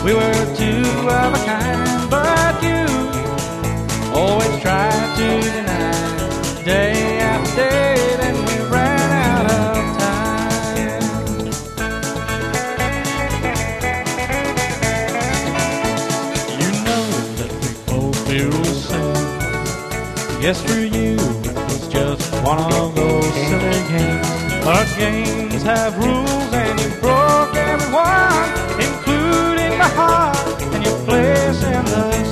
We were two of a kind, but you always tried to deny. Day after day, then we ran out of time. You know that we both feel the same. Yes, for you it was just one of those silly games. But games have rules and you broke every one, including my heart and your place in the